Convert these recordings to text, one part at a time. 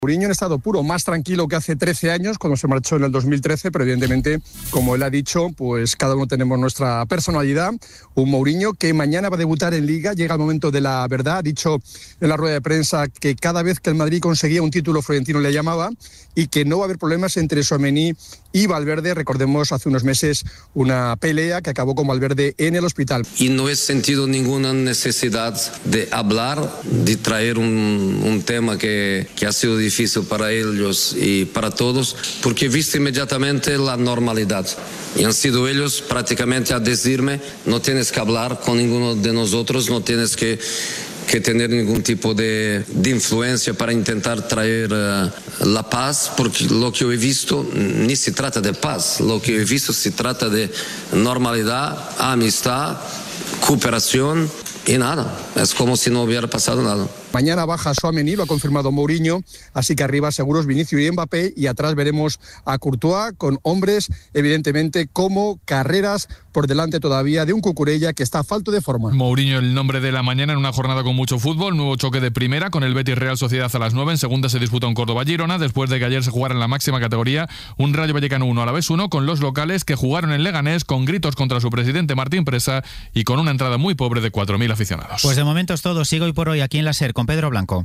Mourinho en estado puro, más tranquilo que hace 13 años cuando se marchó en el 2013, pero evidentemente, como él ha dicho, pues cada uno tenemos nuestra personalidad. Un Mourinho que mañana va a debutar en Liga, llega el momento de la verdad, ha dicho en la rueda de prensa que cada vez que el Madrid conseguía un título, Florentino le llamaba, y que no va a haber problemas entre Tchouaméni y Valverde. Recordemos hace unos meses una pelea que acabó con Valverde en el hospital. Y no he sentido ninguna necesidad de hablar, de traer un tema que ha sido difícil para ellos y para todos, porque he visto inmediatamente la normalidad. Y han sido ellos prácticamente a decirme, no tienes que hablar con ninguno de nosotros, no tienes que tener ningún tipo de influencia para intentar traer la paz, porque lo que yo he visto ni se trata de paz, lo que yo he visto se trata de normalidad, amistad, cooperación y nada, es como si no hubiera pasado nada. Mañana baja Tchouaméni, lo ha confirmado Mourinho, así que arriba seguros Vinicius y Mbappé, y atrás veremos a Courtois con hombres, evidentemente, como Carreras por delante todavía de un Cucurella que está falto de forma. Mourinho, el nombre de la mañana en una jornada con mucho fútbol, nuevo choque de primera con el Betis Real Sociedad a las 9, en segunda se disputa un Córdoba-Girona, después de que ayer se jugara en la máxima categoría un Rayo Vallecano 1 Alavés 1, con los locales que jugaron en Leganés con gritos contra su presidente Martín Presa y con una entrada muy pobre de 4.000 aficionados. Pues de momento es todo, sigo hoy por hoy aquí en la SER con Pedro Blanco.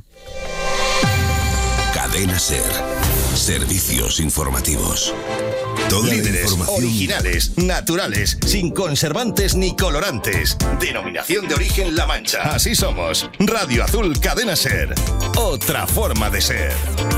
Cadena SER. Servicios informativos. Líderes, originales, naturales, sin conservantes ni colorantes. Denominación de origen La Mancha. Así somos. Radio Azul Cadena SER. Otra forma de ser.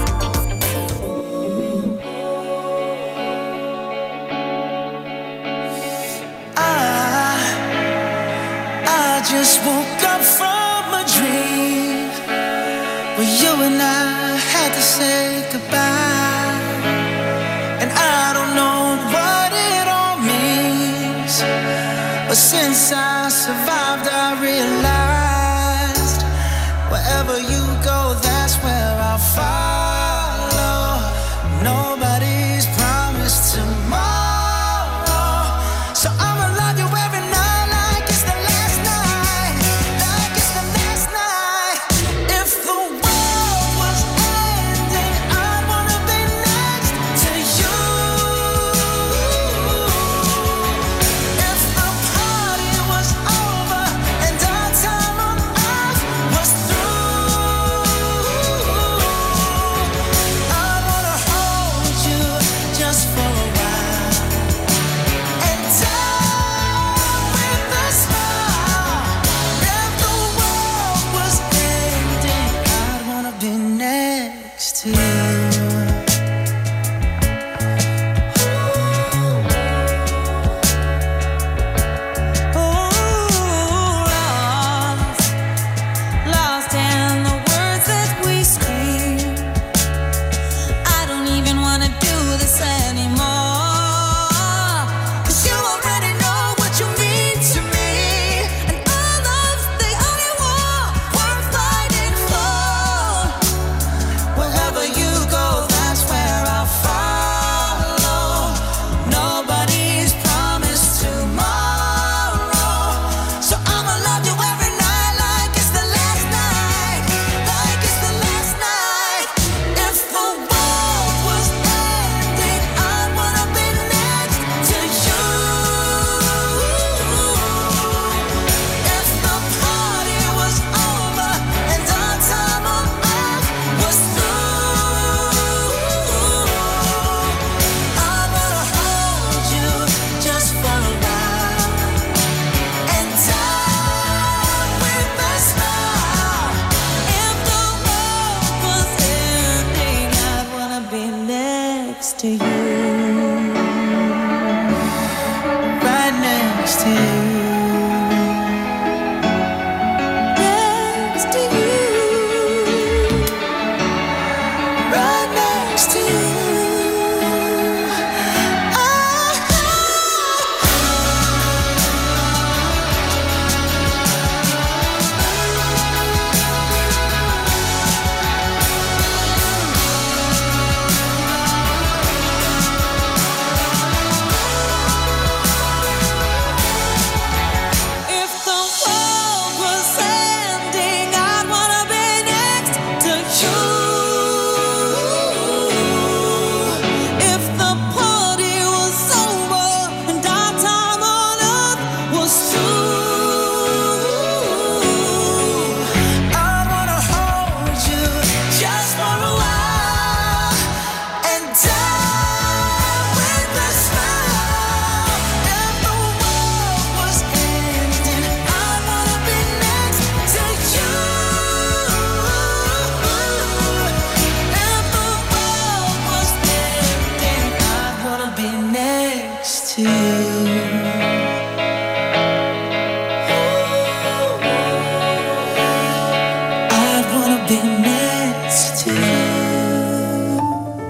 I just woke up from a dream where you and I had to say goodbye, and I don't know what it all means, but since I survived I realized wherever you go, that's where I'll follow. Nobody's promised tomorrow, so I'ma love you every night like it's the last night, like it's the last night. If the world was ending, I'd wanna be next to you. If the party was over and our time on earth was through, I'd wanna hold you just for a while and die with a smile. If the world was ending, I'd wanna be next to you. Lost in the words that we scream. I don't even wanna do this anymore, 'cause you already know what you mean to me, and all love's the only war worth fighting for. Wherever you go, that's where I'll follow. Nobody's promised tomorrow, so I'ma love you every night like it's the last night, like it's the last night. If the world was ending, I'd wanna be next to you. If the party was over and our time on earth was through, I'd wanna hold you just for a while and die with a smile. If the world was ending, I'd wanna be next to you, right next to you, next to you, right next to you. If the world was ending, I'd wanna be next to you.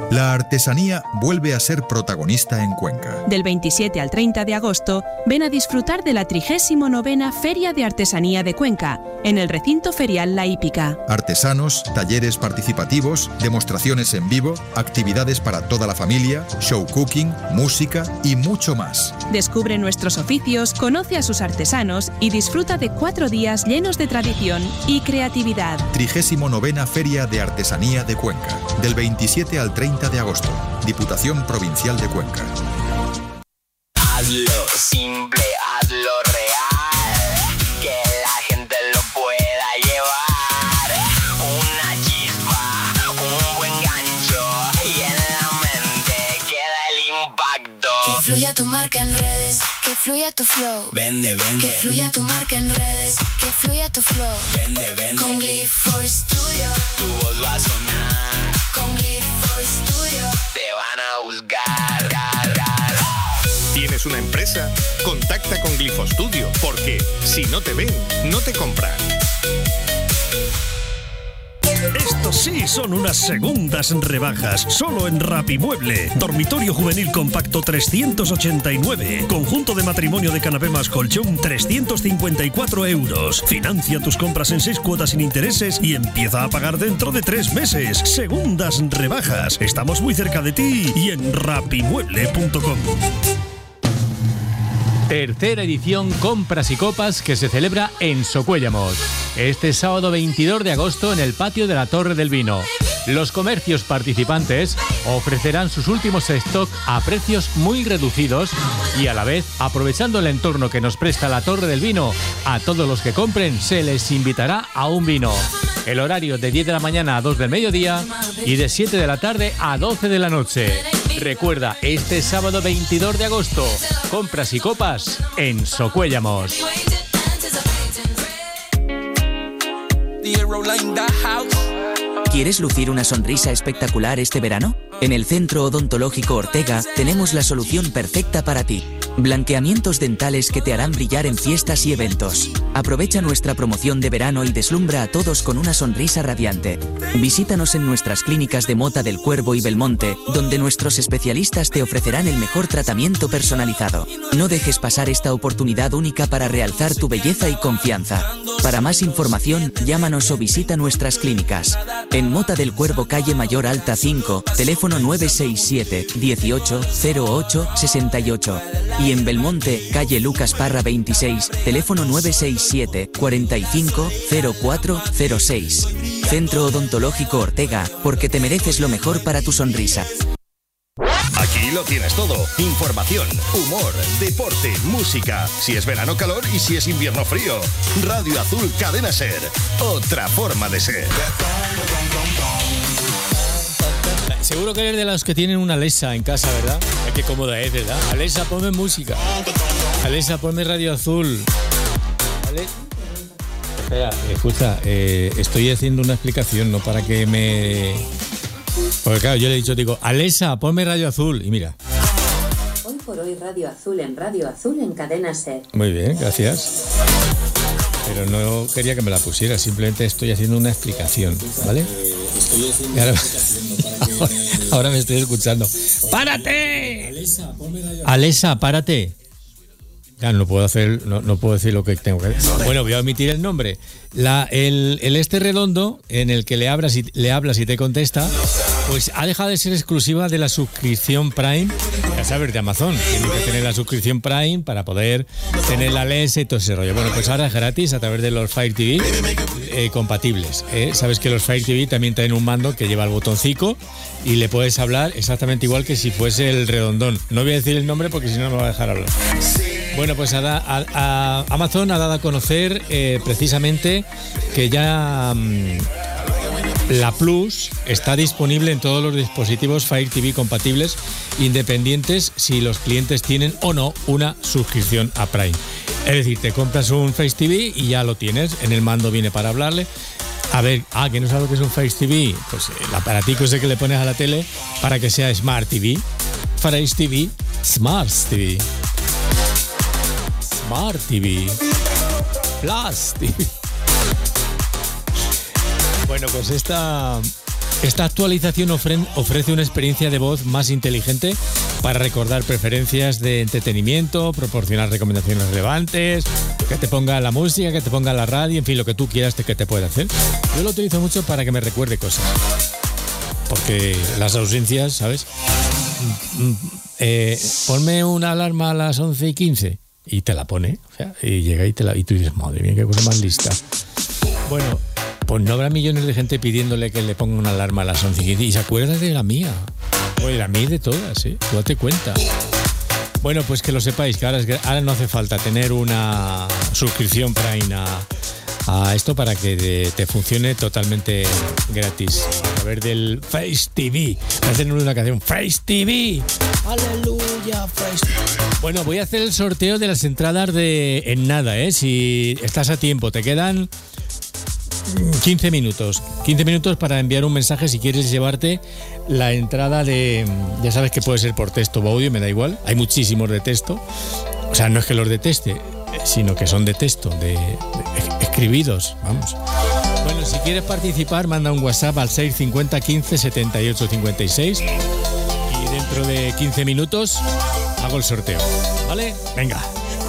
La artesanía vuelve a ser protagonista en Cuenca. Del 27 al 30 de agosto, ven a disfrutar de la 39ª Feria de Artesanía de Cuenca, en el recinto ferial La Hípica. Artesanos, talleres participativos, demostraciones en vivo, actividades para toda la familia, show cooking, música y mucho más. Descubre nuestros oficios, conoce a sus artesanos y disfruta de 4 días llenos de tradición y creatividad. 39ª Feria de Artesanía de Cuenca, del 27 al 30 de agosto. Diputación Provincial de Cuenca. Hazlo simple, hazlo real, que la gente lo pueda llevar. Una chispa, un buen gancho y en la mente queda el impacto. Que fluya tu marca en redes, que fluya tu flow. Vende, vende. Que fluya tu marca en redes, que fluya tu flow. Vende, vende. Con Glyphor Studio, tu voz va a sonar. con Glyphor Studio, Te van a buscar. ¿Tienes una empresa? Contacta con Glyphostudio, porque si no te ven, no te compran. Estos sí son unas segundas rebajas, solo en Rapimueble. Dormitorio juvenil compacto 389. Conjunto de matrimonio de canapé más colchón 354 euros. Financia tus compras en 6 cuotas sin intereses y empieza a pagar dentro de 3 meses. Segundas rebajas. Estamos muy cerca de ti y en rapimueble.com. Tercera edición Compras y Copas que se celebra en Socuéllamos. Este sábado 22 de agosto en el patio de la Torre del Vino. Los comercios participantes ofrecerán sus últimos stock a precios muy reducidos y a la vez, aprovechando el entorno que nos presta la Torre del Vino, a todos los que compren se les invitará a un vino. El horario de 10 de la mañana a 2 del mediodía y de 7 de la tarde a 12 de la noche. Recuerda, este sábado 22 de agosto, Compras y Copas en Socuéllamos. ¿Quieres lucir una sonrisa espectacular este verano? En el Centro Odontológico Ortega tenemos la solución perfecta para ti. Blanqueamientos dentales que te harán brillar en fiestas y eventos. Aprovecha nuestra promoción de verano y deslumbra a todos con una sonrisa radiante. Visítanos en nuestras clínicas de Mota del Cuervo y Belmonte, donde nuestros especialistas te ofrecerán el mejor tratamiento personalizado. No dejes pasar esta oportunidad única para realzar tu belleza y confianza. Para más información, llámanos o visita nuestras clínicas. En Mota del Cuervo, calle Mayor Alta 5, teléfono 967 18 08 68. Y en Belmonte, calle Lucas Parra 26, teléfono 967 45 04 06. Centro Odontológico Ortega, porque te mereces lo mejor para tu sonrisa. Aquí lo tienes todo. Información, humor, deporte, música. Si es verano, calor, y si es invierno, frío. Radio Azul Cadena Ser. Otra forma de ser. Seguro que eres de los que tienen una Alexa en casa, ¿verdad? Ay, qué cómoda es, ¿verdad? Alexa, ponme música. Alexa, ponme Radio Azul. Espera, escucha, estoy haciendo una explicación, no para que me... Porque claro, yo le he dicho, digo, Alexa, ponme Radio Azul. Y mira. Hoy por hoy Radio Azul en Cadena Ser. Muy bien, gracias. Pero no quería que me la pusiera, simplemente estoy haciendo una explicación, ¿vale? Y ahora me estoy escuchando. ¡Párate! Alexa, párate. Ya no puedo hacer, no puedo decir lo que tengo que decir. Bueno, voy a omitir el nombre. El este redondo en el que le hablas y te contesta, pues ha dejado de ser exclusiva de la suscripción Prime, ya sabes, de Amazon. Tienes que tener la suscripción Prime para poder tener la Alexa y todo ese rollo. Bueno, pues ahora es gratis a través de los Fire TV compatibles. Sabes que los Fire TV también tienen un mando que lleva el botoncito y le puedes hablar exactamente igual que si fuese el redondón. No voy a decir el nombre porque si no me va a dejar hablar. Bueno, pues Amazon ha dado a conocer precisamente que ya la Plus está disponible en todos los dispositivos Fire TV compatibles, independientes si los clientes tienen o no una suscripción a Prime. Es decir, te compras un Fire TV y ya lo tienes, en el mando viene para hablarle. A ver, que no sabes lo que es un Fire TV, pues el aparatico ese que le pones a la tele para que sea Smart TV. Fire TV, Smart TV. Smart TV, Plus TV. Bueno, pues esta Esta actualización ofrece una experiencia de voz más inteligente para recordar preferencias de entretenimiento, proporcionar recomendaciones relevantes, que te ponga la música, que te ponga la radio, en fin, lo que tú quieras que te pueda hacer. Yo lo utilizo mucho para que me recuerde cosas. Porque las ausencias, ¿sabes? Ponme una alarma a las 11:15 y te la pone. O sea, y llega y tú dices, madre mía, qué cosa más lista. Bueno, pues no habrá millones de gente pidiéndole que le ponga una alarma a las 11:15 y se acuerda de la mía. O de la mía y de todas, ¿eh? Tú date cuenta. Bueno, pues que lo sepáis, que ahora no hace falta tener una suscripción Prime a esto para que te funcione totalmente gratis. A través del Face TV. Va a tener una canción, Face TV. Aleluya, Face TV. Bueno, voy a hacer el sorteo de las entradas en nada, ¿eh? Si estás a tiempo, te quedan 15 minutos. 15 minutos para enviar un mensaje si quieres llevarte la entrada ya sabes que puede ser por texto o audio, me da igual. Hay muchísimos de texto. O sea, no es que los deteste, sino que son de texto, escribidos, vamos. Bueno, si quieres participar, manda un WhatsApp al 650 15 78 56 y dentro de 15 minutos hago el sorteo, ¿vale? Venga.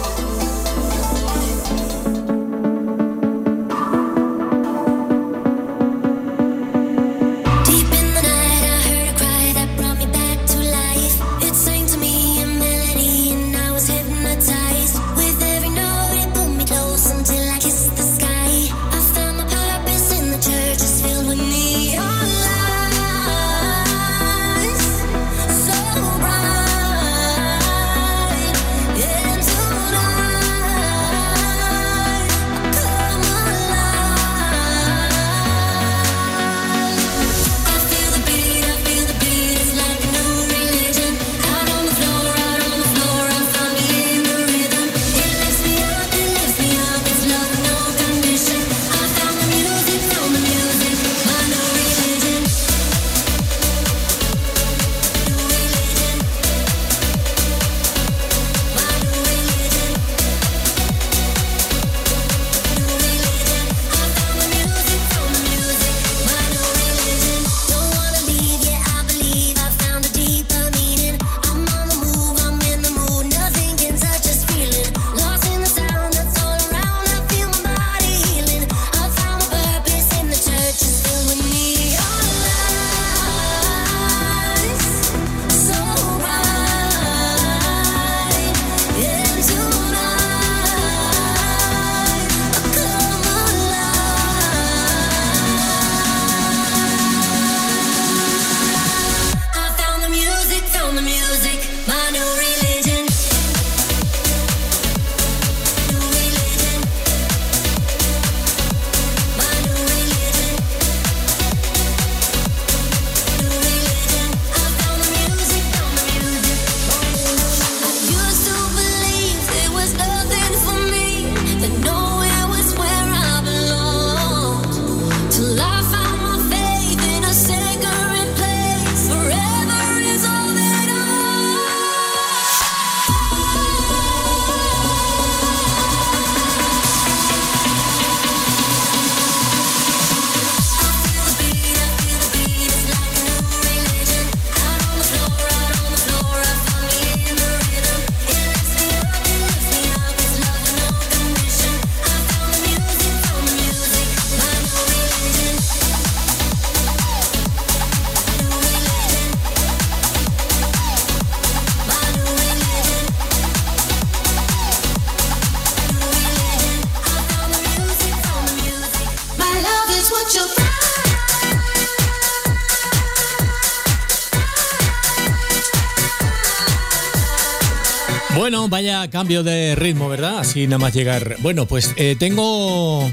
Bueno, vaya cambio de ritmo, ¿verdad? Así nada más llegar. Bueno, pues tengo...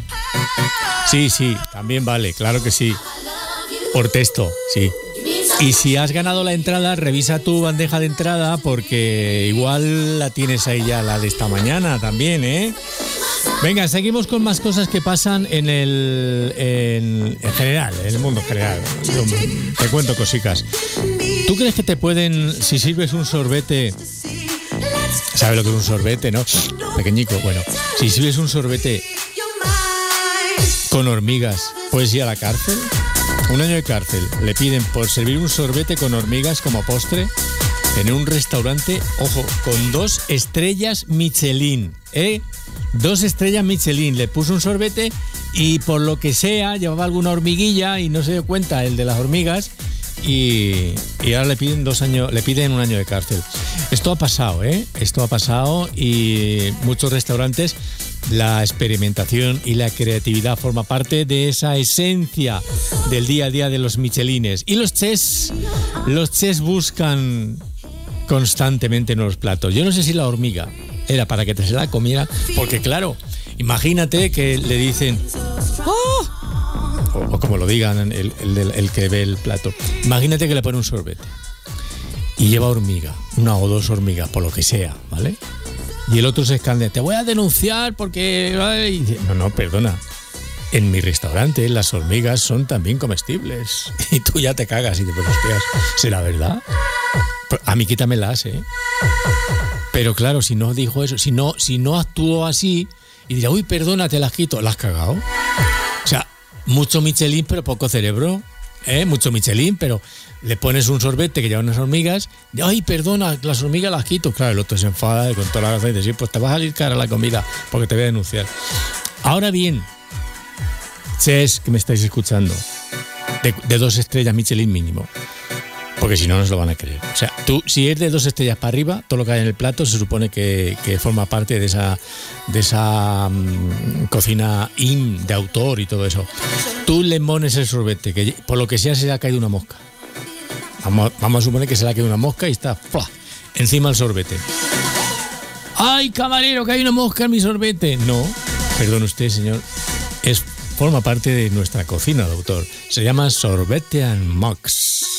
Sí, también vale, claro que sí. Por texto, sí. Y si has ganado la entrada, revisa tu bandeja de entrada porque igual la tienes ahí ya, la de esta mañana también, ¿eh? Venga, seguimos con más cosas que pasan en general, en el mundo general. Te cuento cositas. ¿Tú crees que te pueden, si sirves un sorbete... ¿Sabes lo que es un sorbete, no? Pequeñico, bueno. Si sirves un sorbete con hormigas, ¿puedes ir a la cárcel? 1 año de cárcel le piden por servir un sorbete con hormigas como postre en un restaurante, ojo, con 2 estrellas Michelin, 2 estrellas Michelin. Le puso un sorbete y por lo que sea llevaba alguna hormiguilla y no se dio cuenta el de las hormigas y ahora le piden 2 años, le piden 1 año de cárcel. Esto ha pasado, Esto ha pasado y muchos restaurantes, la experimentación y la creatividad forma parte de esa esencia del día a día de los michelines. Y los chefs buscan constantemente nuevos platos. Yo no sé si la hormiga era para que te se la comiera, porque claro, imagínate que le dicen ¡oh! O como lo digan el que ve el plato. Imagínate que le pone un sorbete y lleva hormiga, 1 o 2 hormigas, por lo que sea, ¿vale? Y el otro se escandea, te voy a denunciar porque... Ay. No, perdona. En mi restaurante las hormigas son también comestibles. Y tú ya te cagas y te pegas. ¿Será verdad? A mí quítamelas, Pero claro, si no dijo eso, si no actuó así y dirá, uy, perdona, te las quito, ¿las has cagado? O sea, mucho Michelin pero poco cerebro. Mucho Michelin, pero le pones un sorbete que lleva unas hormigas, ay, perdona, las hormigas las quito. Claro, el otro se enfada con toda la razón y dice, sí, pues te va a salir cara la comida porque te voy a denunciar. Ahora bien, chefs que me estáis escuchando, de 2 estrellas Michelin mínimo, porque si no, no se lo van a creer. O sea, tú, si es de 2 estrellas para arriba, todo lo que hay en el plato se supone que forma parte de esa cocina de autor y todo eso. Tú le pones el sorbete, que por lo que sea se le ha caído una mosca. Vamos a suponer que se le ha caído una mosca y está encima del sorbete. ¡Ay, camarero, que hay una mosca en mi sorbete! No, perdone usted, señor. Forma parte de nuestra cocina de autor. Se llama Sorbete and Mox.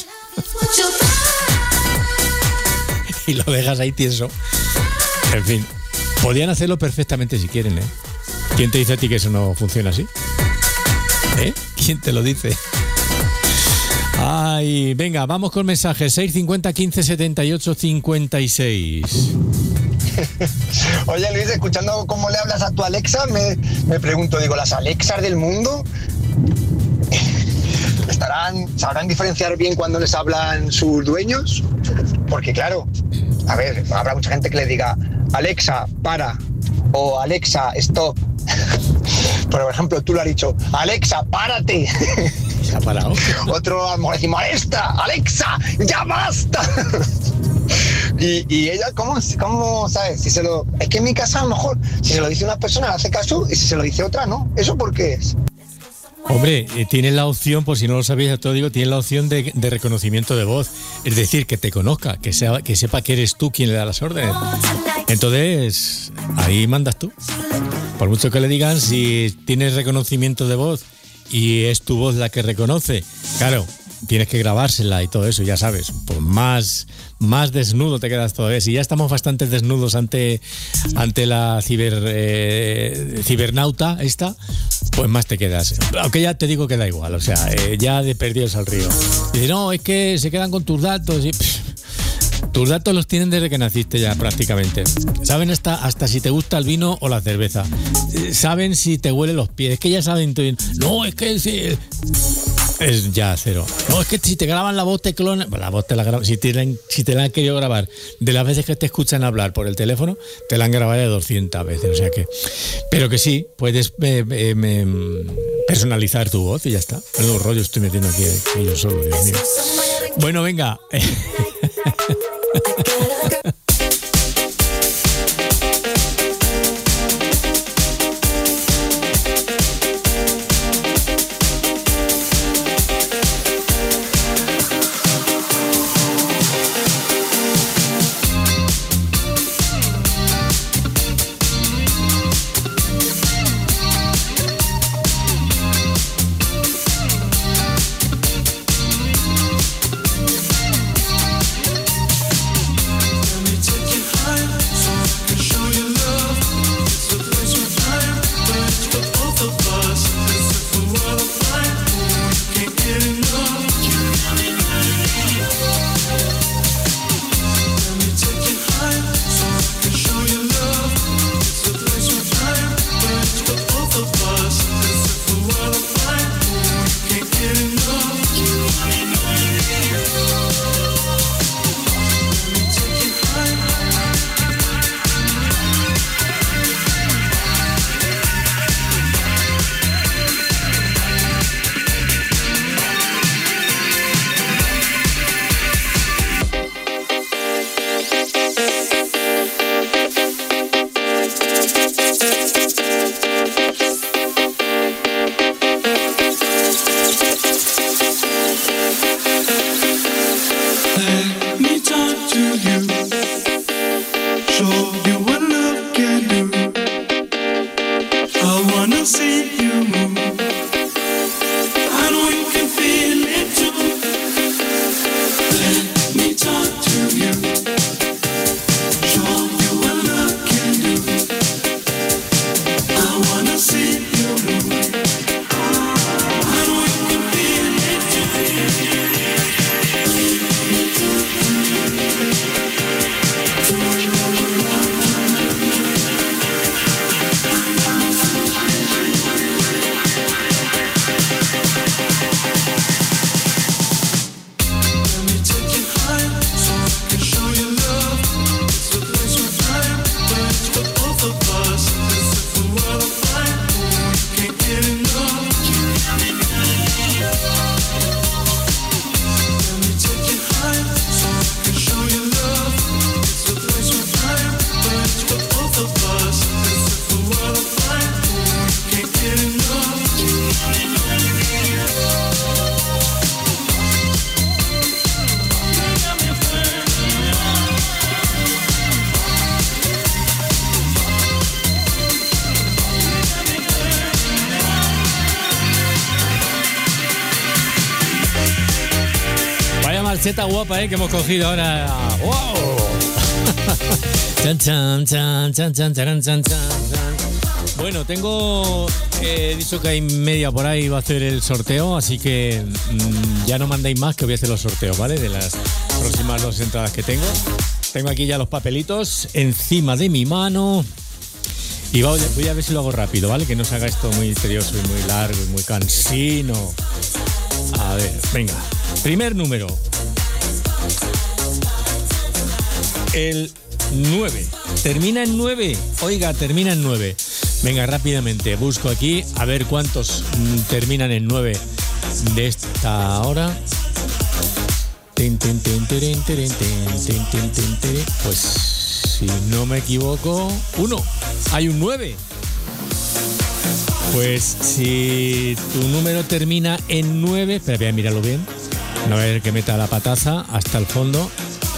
Y lo dejas ahí tieso. En fin, podían hacerlo perfectamente si quieren, ¿Quién te dice a ti que eso no funciona así? ¿Quién te lo dice? Ay, venga, vamos con mensajes. 650 15 78 56. Oye, Luis, escuchando cómo le hablas a tu Alexa, me pregunto, digo, ¿las Alexas del mundo sabrán diferenciar bien cuando les hablan sus dueños? Porque claro, a ver, habrá mucha gente que le diga, Alexa, para, o Alexa, stop. Pero, por ejemplo, tú lo has dicho, Alexa, párate. ¿Se ha parado? Otro, a lo mejor decimos, Alexa, ya basta. Y ella, ¿cómo sabes? Es que en mi casa, a lo mejor, si se lo dice una persona, hace caso, y si se lo dice otra, no. ¿Eso por qué es? Hombre, tienes la opción, por si no lo sabéis, ya te lo digo, tienes la opción de reconocimiento de voz. Es decir, que te conozca, que sepa que eres tú quien le da las órdenes. Entonces, ahí mandas tú. Por mucho que le digan, si tienes reconocimiento de voz y es tu voz la que reconoce, claro, tienes que grabársela y todo eso, ya sabes, pues más desnudo te quedas todavía. Si ya estamos bastante desnudos ante la cibernauta esta, pues más te quedas. Aunque ya te digo que da igual, o sea, ya de perdidos al río. Dice, no, es que se quedan con tus datos y... Tus datos los tienen desde que naciste ya prácticamente. Saben hasta si te gusta el vino o la cerveza. Saben si te huelen los pies. Es que ya saben. No, es que sí. Es ya cero. No, es que si te graban la voz te clonan. La voz te la graban. Si te la han querido grabar de las veces que te escuchan hablar por el teléfono, te la han grabado de 200 veces. O sea que. Pero que sí, puedes personalizar tu voz y ya está. Menudo rollo estoy metiendo aquí yo solo, Dios mío. Bueno, venga. salseta guapa, que hemos cogido ahora. ¡Wow! Chan, chan, chan, chan, chan, chan, chan, chan. Bueno, tengo dicho que hay media por ahí, va a hacer el sorteo, así que ya no mandéis más, que voy a hacer los sorteos, ¿vale? De las próximas 2 entradas que tengo. Tengo aquí ya los papelitos encima de mi mano. Y voy a ver si lo hago rápido, ¿vale? Que no se haga esto muy misterioso y muy largo y muy cansino. A ver, venga. Primer número. El 9. Termina en 9. Oiga, termina en 9. Venga, rápidamente. Busco aquí a ver cuántos terminan en 9 de esta hora. Pues si no me equivoco, 1. Hay un 9. Pues si tu número termina en 9, espera, voy a mirarlo bien. No voy a ver que meta la pataza hasta el fondo.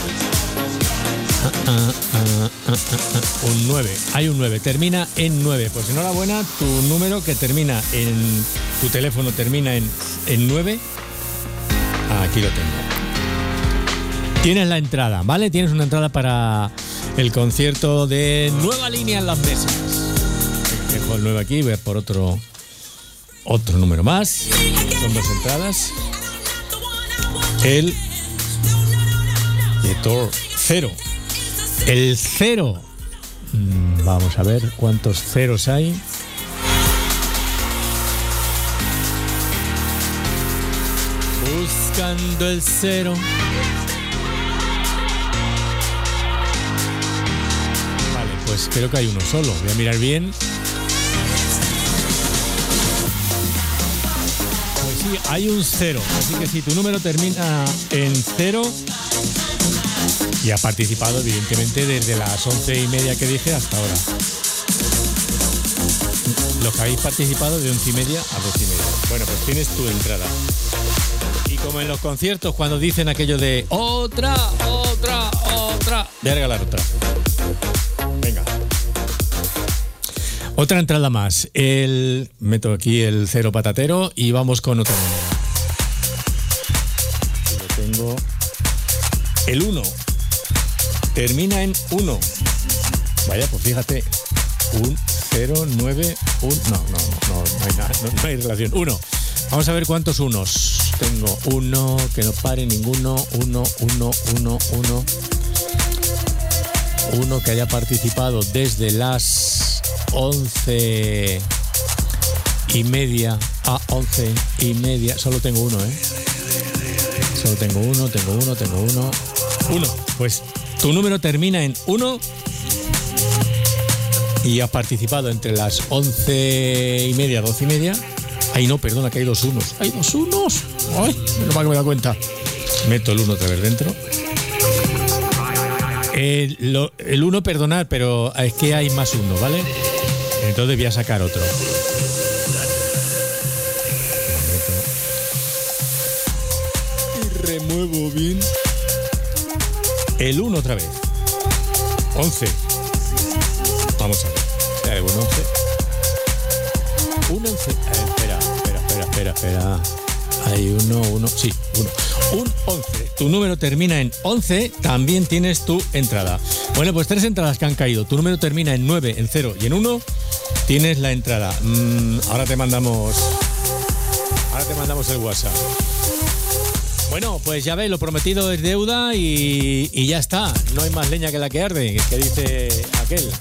Un 9. Hay un 9. Termina en 9. Pues enhorabuena, tu número que termina en... Tu teléfono termina en 9. Aquí lo tengo. Tienes la entrada, ¿vale? Tienes una entrada para el concierto de Nueva Línea en las Mesas. Dejo el 9 aquí, voy a por otro número más. Son 2 entradas. El 0. El 0. Vamos a ver cuántos ceros hay. Buscando el 0. Vale, pues creo que hay uno solo. Voy a mirar bien. Pues sí, hay un 0. Así que si tu número termina en 0... Y ha participado, evidentemente, desde las 11:30 que dije hasta ahora. Los que habéis participado de 11:30 a 12:30. Bueno, pues tienes tu entrada. Y como en los conciertos, cuando dicen aquello de otra, voy a regalar otra. Venga. Otra entrada más. Meto aquí el 0 patatero y vamos con otro número. Aquí lo tengo. El 1. Termina en 1. Vaya, pues fíjate. 1, 0, 9, 1. No hay nada, no hay relación. 1. Vamos a ver cuántos unos. Tengo 1, que no pare ninguno. 1. 1 que haya participado desde las 11:30 a 11:30. Solo tengo 1, Solo tengo 1. 1. Pues tu número termina en 1 y has participado entre las 11:30 a 12:30. Ay, no, perdona, que hay 2 unos. ¡Hay 2 unos! ¡Ay! No me he dado cuenta. Meto el 1 otra vez dentro. El 1, perdonad, pero es que hay más 1, ¿vale? Entonces voy a sacar otro. Y remuevo bien. El 1 otra vez. 11. Vamos a ver. Ya, un 11. Un 11. Espera. Hay 1. Sí, 1. Un 11. Tu número termina en 11. También tienes tu entrada. Bueno, pues 3 entradas que han caído. Tu número termina en 9, en 0 y en 1. Tienes la entrada. Ahora te mandamos el WhatsApp. Bueno, pues ya veis, lo prometido es deuda y ya está. No hay más leña que la que arde, que dice aquel.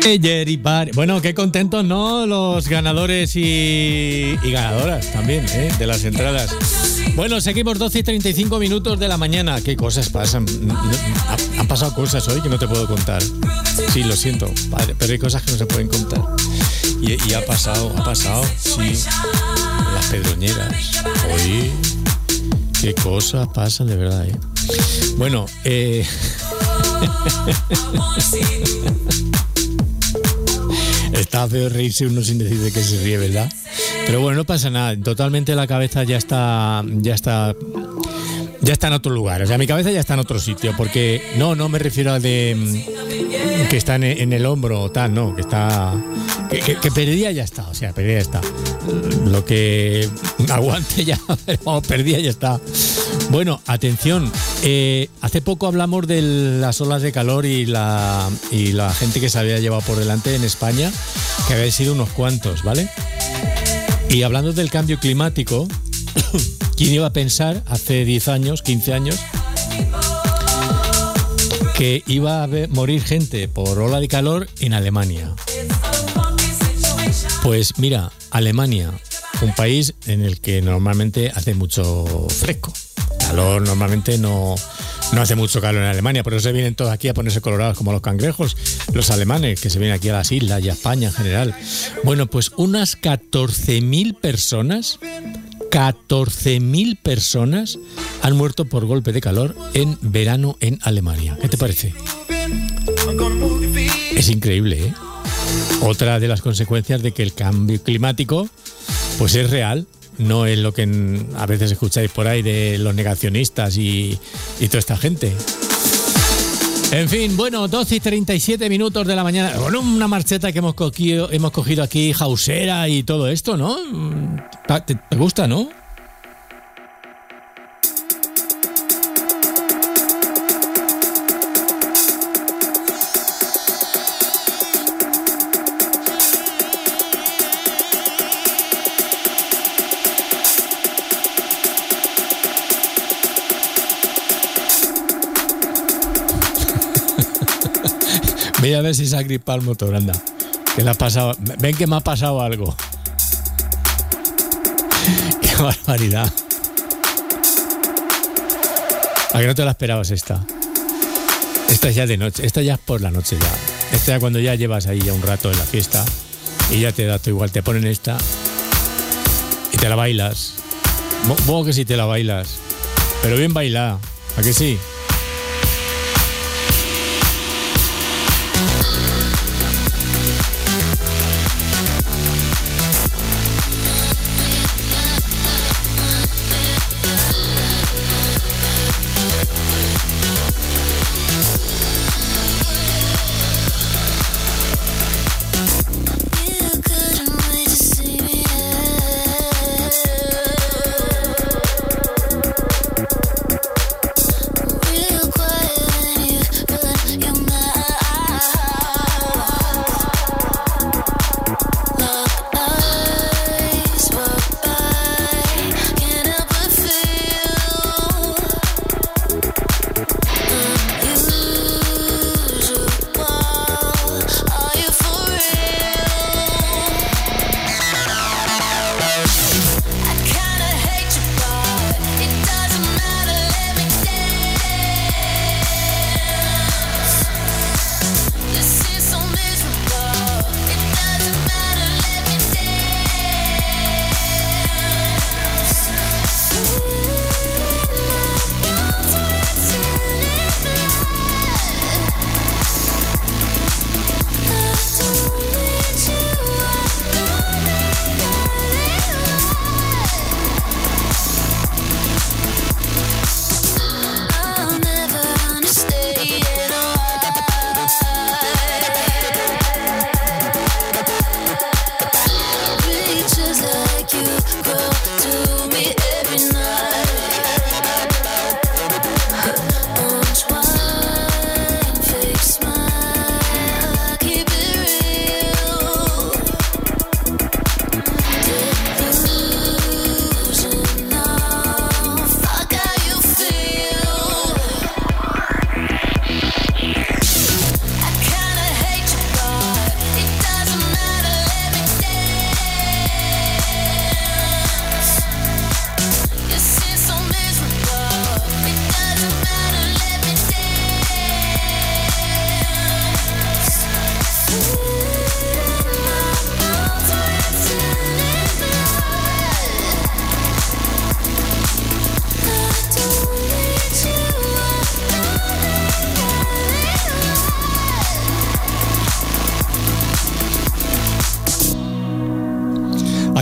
Bueno, qué contentos, ¿no? Los ganadores y ganadoras también, de las entradas. Bueno, seguimos 12:35 minutos de la mañana. ¿Qué cosas pasan? Han pasado cosas hoy que no te puedo contar. Sí, lo siento, padre, pero hay cosas que no se pueden contar. Y ha pasado, sí. Las pedroñeras. Oye, qué cosas pasan de verdad, Bueno, está feo reírse uno sin decir de qué se ríe, ¿verdad? Pero bueno, no pasa nada. Totalmente la cabeza ya está en otro lugar. O sea, mi cabeza ya está en otro sitio. Porque no me refiero a de que está en el hombro o tal, no. Que está... Que perdida ya está. O sea, perdida ya está. Lo que aguante ya, pero perdida ya está. Bueno, atención. Hace poco hablamos de las olas de calor y la gente que se había llevado por delante en España, que habían sido unos cuantos, ¿vale? Y hablando del cambio climático, ¿quién iba a pensar hace 10 años, 15 años, que iba a morir gente por ola de calor en Alemania? Pues mira, Alemania, un país en el que normalmente hace mucho fresco. Calor normalmente no hace mucho calor en Alemania, por eso se vienen todos aquí a ponerse colorados como los cangrejos, los alemanes, que se vienen aquí a las islas y a España en general. Bueno, pues unas 14.000 personas han muerto por golpe de calor en verano en Alemania. ¿Qué te parece? Es increíble, ¿eh? Otra de las consecuencias de que el cambio climático pues es real. No es lo que a veces escucháis por ahí de los negacionistas y toda esta gente. En fin, bueno, 12:37 minutos de la mañana. Bueno, una marcheta que hemos cogido aquí, hausera y todo esto, ¿no? ¿Te gusta, no? Voy a ver si se ha gripado el motor, anda. Que le ha pasado. Ven que me ha pasado algo. Qué barbaridad. ¿A que no te la esperabas esta? Esta es ya de noche. Esta ya es por la noche ya. Esta ya cuando ya llevas ahí ya un rato en la fiesta y ya te da todo igual. Te ponen esta y te la bailas. Vos que sí te la bailas. Pero bien bailada. ¿A que sí? We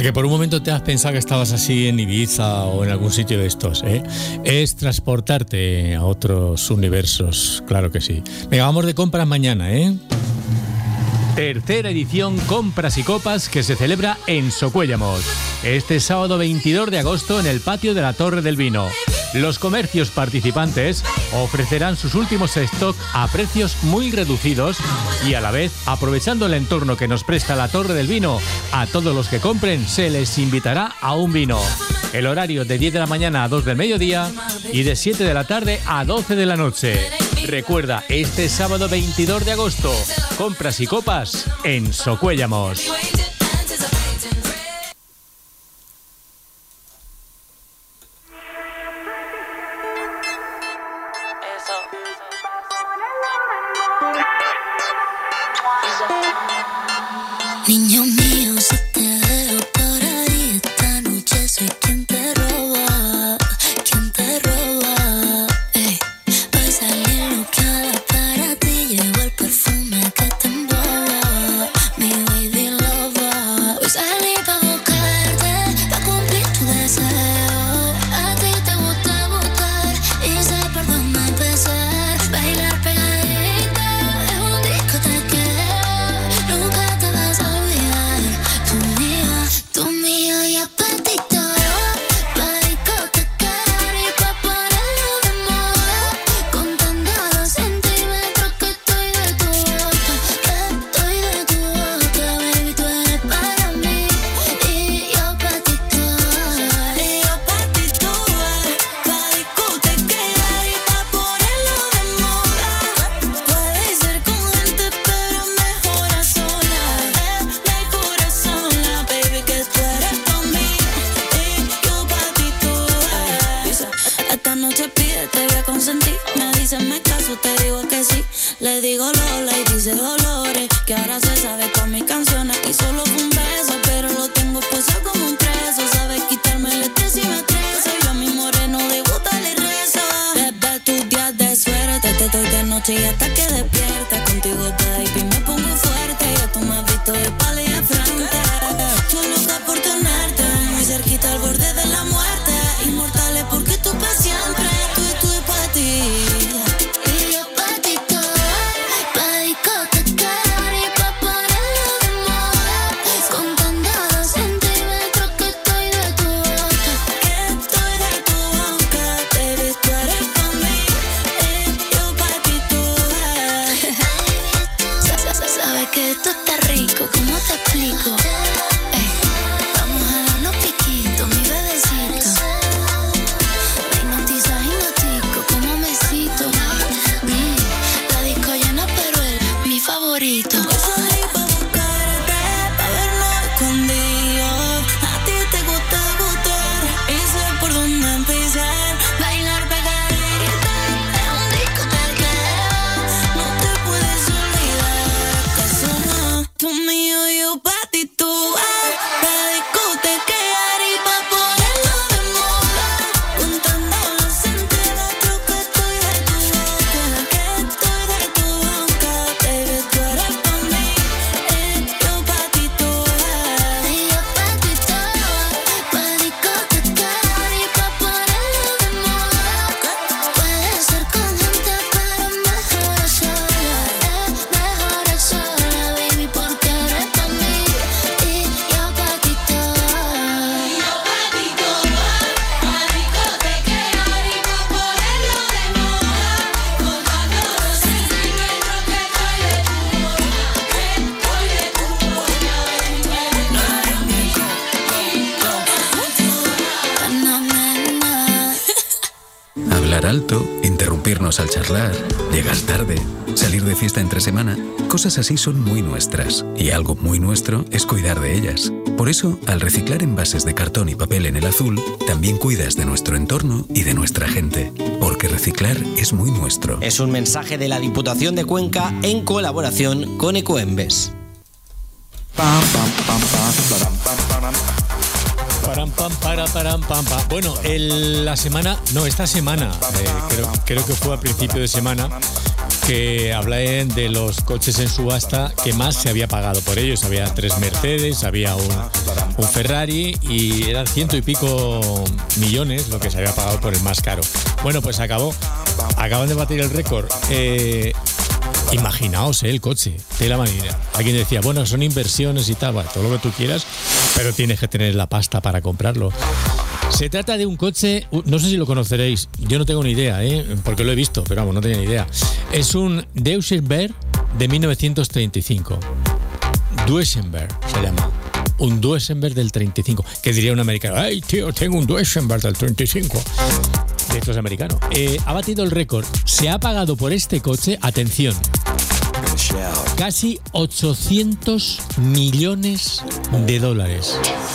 A que por un momento te has pensado que estabas así en Ibiza o en algún sitio de estos, ¿eh? Es transportarte a otros universos, claro que sí. Venga, vamos de compras mañana, ¿eh? Tercera edición Compras y Copas que se celebra en Socuéllamos. Este sábado 22 de agosto en el patio de la Torre del Vino. Los comercios participantes ofrecerán sus últimos stock a precios muy reducidos y a la vez, aprovechando el entorno que nos presta la Torre del Vino, a todos los que compren se les invitará a un vino. El horario de 10 de la mañana a 2 del mediodía y de 7 de la tarde a 12 de la noche. Recuerda, este sábado 22 de agosto, Compras y Copas en Socuéllamos. Niño mío, si te veo por ahí esta noche, soy quien te roba, quien te roba. Voy saliendo para ti, llevo el perfume que te emboba, mi baby lover. Hoy salí pa' buscarte, pa' cumplir tu deseo. A ti te gusta gustar y sé por dónde empezar. Bailar pegadita, es un discotequeo, nunca te vas a olvidar. Tú mío y apetito, pa' discotecar y pa' ponerlo de moda. Contando los centímetros que estoy de tu boca, baby, tú eres para mí y yo pa' ti toda. Y yo pa' ti toda, pa' discotecar y pa' ponerlo de moda. Puede ser con gente pero mejor a sola, mejor a sola, baby, que tú eres pa' mí y yo pa' ti toda. Esta noche pide, te voy a consentir. Me dicen me caso, te digo que sí. Le digo Lola y dice Dolores, que ahora se sabe con mis canciones. Y solo fue un beso, pero lo tengo puesto como un preso. Sabes quitarme el estrés y me estreso. Yo a mi moreno le gusta le rezo. Desde tus días de suerte, te doy de noche y hasta que despierta. Contigo, baby, me pongo fuerte. Ya tú me has visto de palo y de frente. Tú loca por tenerte muy cerquita al borde de la muerte. Inmortales porque tú para siempre. Tú y para ti. Y yo pa' ti toda, pa' discotecar y pa' ponerlo de moda. Contando los centímetros que estoy de tu boca, baby, tú eres pa' mí y yo pa' ti toda. Sabes que esto está rico, ¿cómo te explico? Vamos a darnos piquitos, mi bebecito. Me hipnotico, como me cito. La disco llena, pero él, mi favorito. Hoy salí pa' buscarte, pa' vernos escondidos. A ti te gusta gustar y sé por dónde empezar. Bailar pegadita, es un discotequeo, no te puedes olvidar que somos tú mío y yo pa' ti tú. Pa' discotequear y pa' ponerlo de moda. Contando los centímetros que estoy de tu boca, baby, tú eres pa' mí y yo pa' ti toda. Y yo pa' ti toda, pa' discotecar y pa' ponerlo de moda. Puede ser con gente pero mejor a sola, baby, porque eres pa' mí y yo pa' ti toda. Y yo pa' ti toda, pa' discotecar y pa' ponerlo de moda. Contando los centímetros que estoy de tu boca, Hablar alto, interrumpirnos al charlar, llegar tarde, salir de fiesta entre semana, cosas así son muy nuestras. Y algo muy nuestro es cuidar de ellas. Por eso, al reciclar envases de cartón y papel en el Azul, también cuidas de nuestro entorno y de nuestra gente. Porque reciclar es muy nuestro. Es un mensaje de la Diputación de Cuenca en colaboración con Ecoembes. Bueno, esta semana, creo que fue a principio de semana, que hablé de los coches en subasta que más se había pagado por ellos. Había 3 Mercedes, había un Ferrari y eran 100 y pico millones lo que se había pagado por el más caro. Bueno, pues acaban de batir el récord. Imaginaos el coche, tela marina. Alguien decía, bueno, son inversiones y tal, bueno, todo lo que tú quieras, pero tienes que tener la pasta para comprarlo. Se trata de un coche, no sé si lo conoceréis, yo no tengo ni idea, porque lo he visto, pero vamos, no tenía ni idea. Es un Duesenberg de 1935. Duesenberg se llama. Un Duesenberg del 35. Que diría un americano, ¡ay, tío, tengo un Duesenberg del 35! De estos americanos. Ha batido el récord. Se ha pagado por este coche, atención, casi 800 millones de dólares.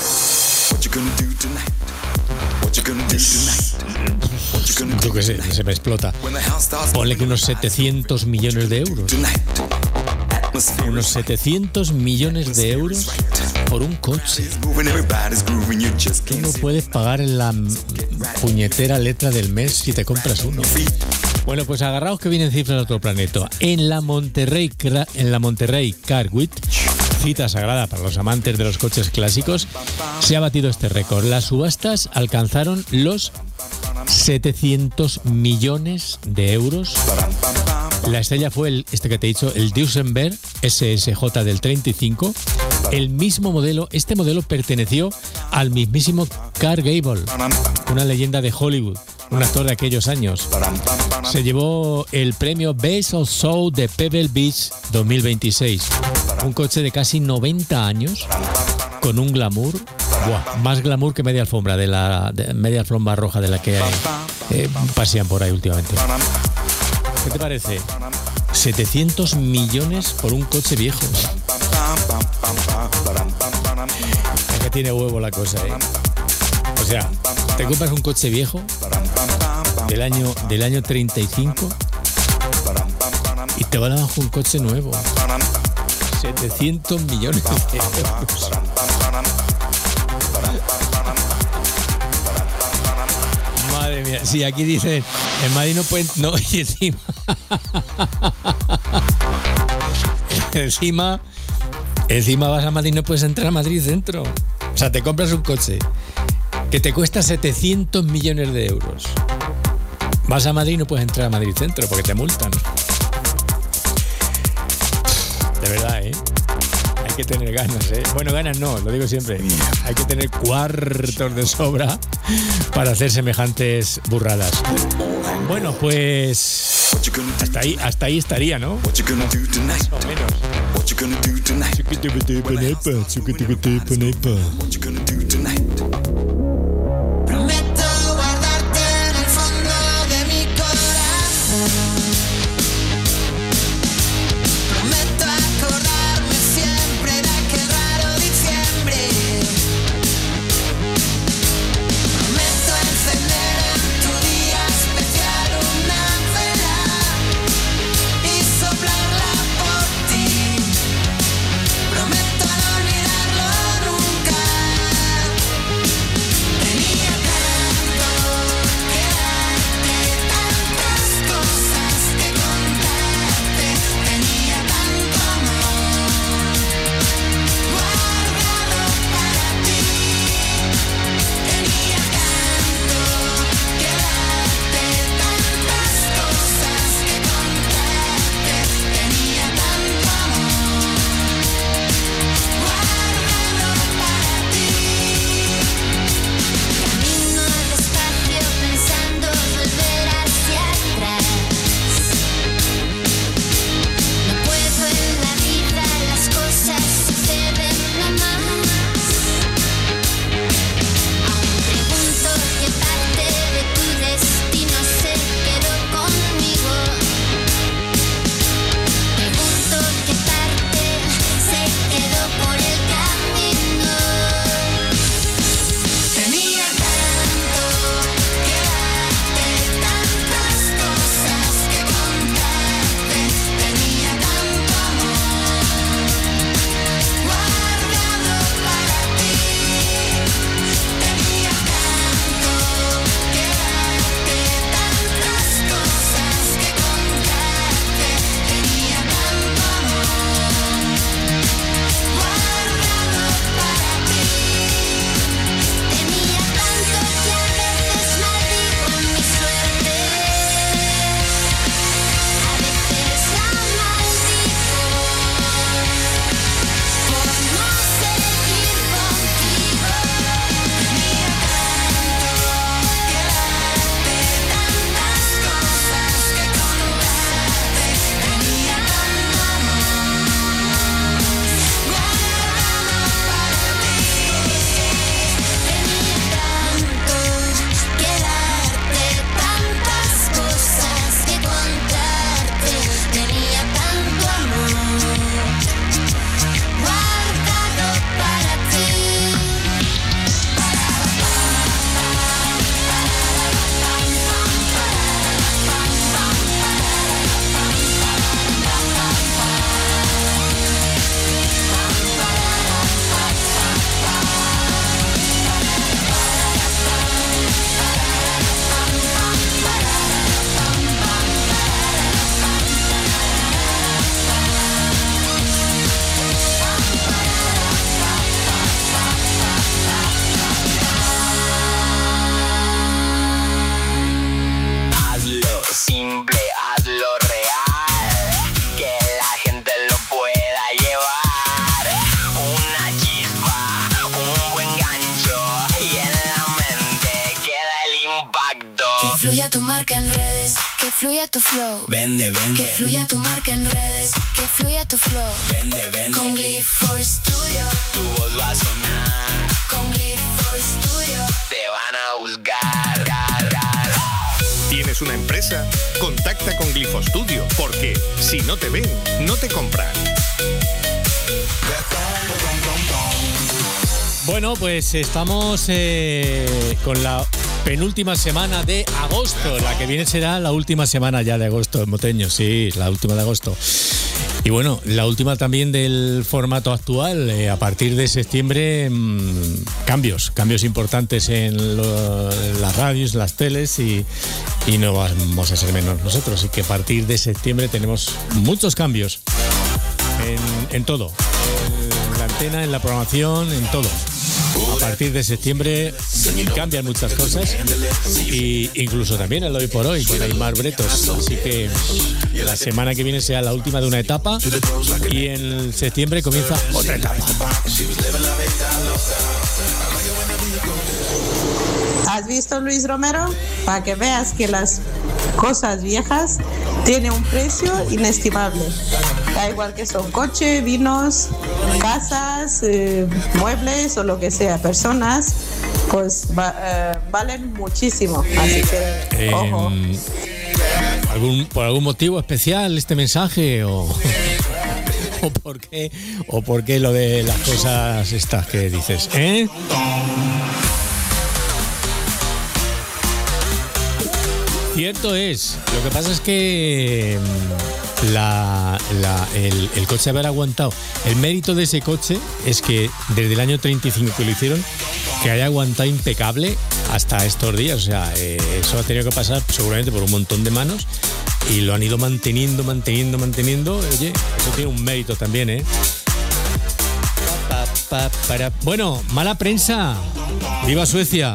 Yo qué sé, se me explota. Ponle que unos 700 millones de euros. Unos 700 millones de euros por un coche. Tú no puedes pagar en la puñetera letra del mes si te compras uno. Bueno, pues agarraos que vienen cifras de otro planeta. En la Monterrey Car Week, cita sagrada para los amantes de los coches clásicos, se ha batido este récord. Las subastas alcanzaron los 700 millones de euros. La estrella fue este que te he dicho, el Duesenberg SSJ del 35. El mismo modelo, este modelo perteneció al mismísimo Clark Gable, una leyenda de Hollywood, un actor de aquellos años. Se llevó el premio Best of Show de Pebble Beach 2026. Un coche de casi 90 años, con un glamour, más glamour que media alfombra, media alfombra roja de la que pasean por ahí últimamente. ¿Qué te parece? 700 millones por un coche viejo. Es que tiene huevo la cosa, O sea, te compras un coche viejo del año 35 y te van a dar un coche nuevo. 700 millones de euros. Madre mía, sí, aquí dicen, en Madrid no pueden, no, y encima vas a Madrid, no puedes entrar a Madrid Centro. O sea, te compras un coche que te cuesta 700 millones de euros. Vas a Madrid y no puedes entrar a Madrid Centro porque te multan. De verdad, Hay que tener ganas, Bueno, ganas no, lo digo siempre. Hay que tener cuartos de sobra para hacer semejantes burradas. Bueno, pues hasta ahí estaría, ¿no? Más o menos. Prometo guardarte en el fondo de mi corazón. Prometo acordarme siempre de aquel raro diciembre. Prometo encender en tu día especial una vela y soplarla por ti. Prometo no olvidarlo nunca. fluya tu flow. Vende, vende. Que fluya tu marca en redes. Que fluya tu flow. Vende, vende. Con Glifor Studio. Tu voz va a sonar. Con Glifor Studio. Te van a buscar. ¿Tienes una empresa? Contacta con Glifostudio, porque si no te ven, no te compran. Bueno, pues estamos con la penúltima semana de agosto. La que viene será la última semana ya de agosto, Moteño, sí, la última de agosto. Y bueno, la última también del formato actual. A partir de septiembre, cambios importantes en las radios, las teles y no vamos a ser menos nosotros. Así que a partir de septiembre tenemos muchos cambios en todo. En la antena, en la programación, en todo. A partir de septiembre cambian muchas cosas y incluso también el hoy por hoy con Aymar Bretos. Así que la semana que viene será la última de una etapa y en septiembre comienza otra etapa. ¿Has visto Luis Romero? Para que veas que las cosas viejas tienen un precio inestimable. Da igual que son coche, vinos, casas, muebles o lo que sea, personas, pues valen muchísimo. Así que, ojo. ¿Por algún motivo especial este mensaje o por qué lo de las cosas estas que dices? Cierto es. Lo que pasa es que el coche haber aguantado. El mérito de ese coche es que desde el año 35 que lo hicieron, que haya aguantado impecable hasta estos días. O sea, eso ha tenido que pasar seguramente por un montón de manos y lo han ido manteniendo. Oye, eso tiene un mérito también, ¿eh? Bueno, mala prensa. ¡Viva Suecia!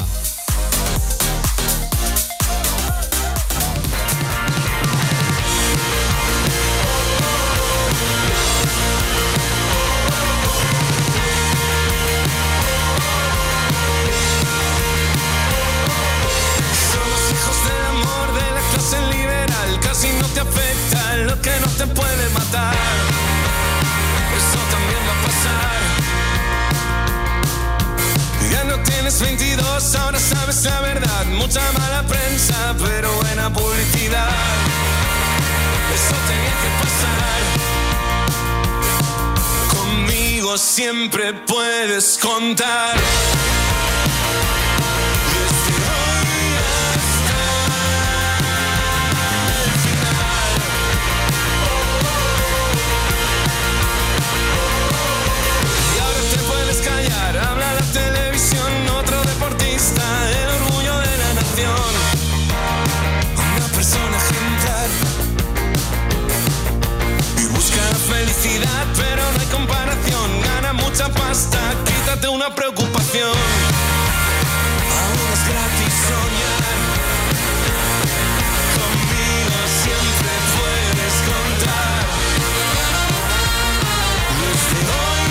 Te puede matar, eso también va a pasar. Ya no tienes 22, ahora sabes la verdad. Mucha mala prensa, pero buena publicidad. Eso tenía que pasar. Conmigo siempre puedes contar. Habla la televisión, otro deportista, el orgullo de la nación, una persona ejemplar y busca la felicidad, pero no hay comparación. Gana mucha pasta, quítate una preocupación. Aún es gratis soñar. Conmigo siempre puedes contar. Desde hoy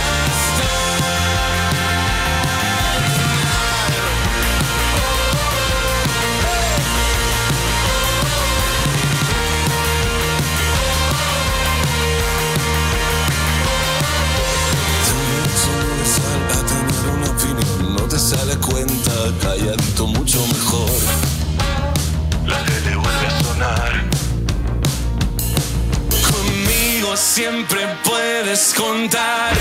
sale cuenta, calladito mucho mejor. La tele vuelve a sonar. Conmigo siempre puedes contar.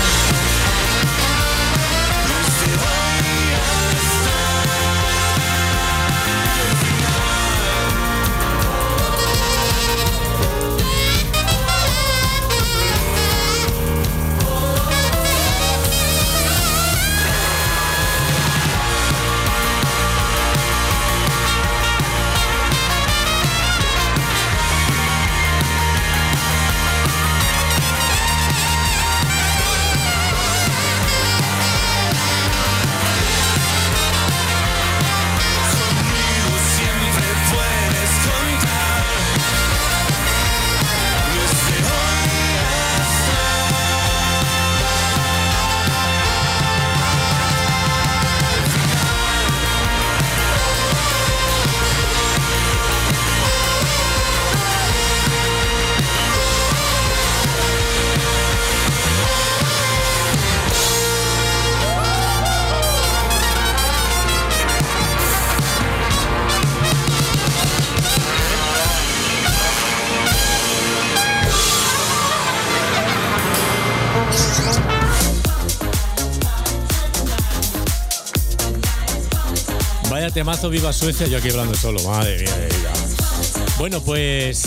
Vaya temazo, viva Suecia, yo aquí hablando solo, madre mía de vida. Bueno, pues...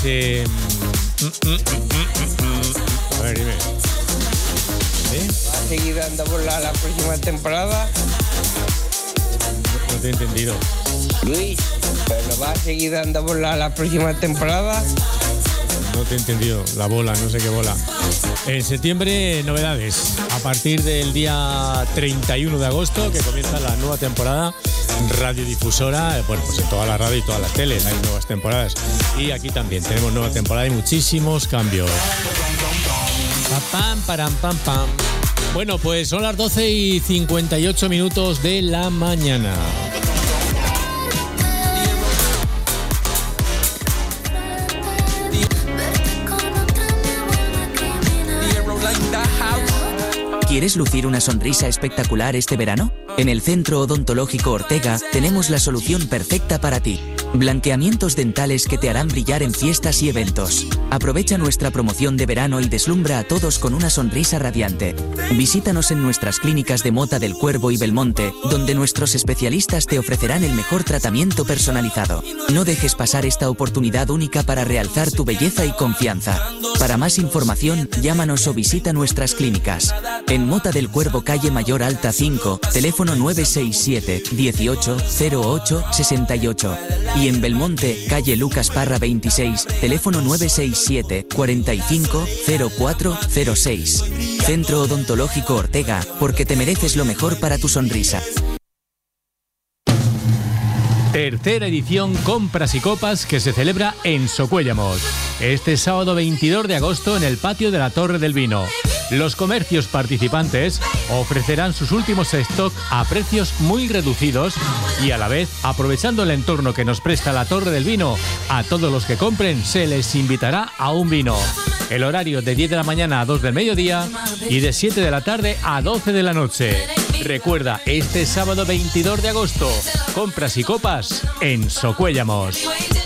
A ver, dime. ¿Va a seguir dando bola la próxima temporada? No te he entendido. Luis, ¿pero va a seguir dando bola la próxima temporada? No te he entendido. La bola, no sé qué bola. En septiembre, novedades. A partir del día 31 de agosto, que comienza la nueva temporada radiodifusora, bueno, pues en toda la radio y todas las teles hay nuevas temporadas. Y aquí también tenemos nueva temporada y muchísimos cambios. Pam, param, pam, pam. Bueno, pues son las 12:58 de la mañana. ¿Quieres lucir una sonrisa espectacular este verano? En el Centro Odontológico Ortega tenemos la solución perfecta para ti. Blanqueamientos dentales que te harán brillar en fiestas y eventos. Aprovecha nuestra promoción de verano y deslumbra a todos con una sonrisa radiante. Visítanos en nuestras clínicas de Mota del Cuervo y Belmonte, donde nuestros especialistas te ofrecerán el mejor tratamiento personalizado. No dejes pasar esta oportunidad única para realzar tu belleza y confianza. Para más información, llámanos o visita nuestras clínicas. En Mota del Cuervo, calle Mayor Alta 5, teléfono 967 18 08 68. Y en Belmonte, calle Lucas Parra 26, teléfono 967 45 04 06. Centro Odontológico Ortega, porque te mereces lo mejor para tu sonrisa. Tercera edición Compras y Copas que se celebra en Socuéllamos. Este sábado 22 de agosto en el patio de la Torre del Vino. Los comercios participantes ofrecerán sus últimos stock a precios muy reducidos y a la vez, aprovechando el entorno que nos presta la Torre del Vino, a todos los que compren se les invitará a un vino. El horario de 10 de la mañana a 2 del mediodía y de 7 de la tarde a 12 de la noche. Recuerda, este sábado 22 de agosto, Compras y Copas en Socuéllamos.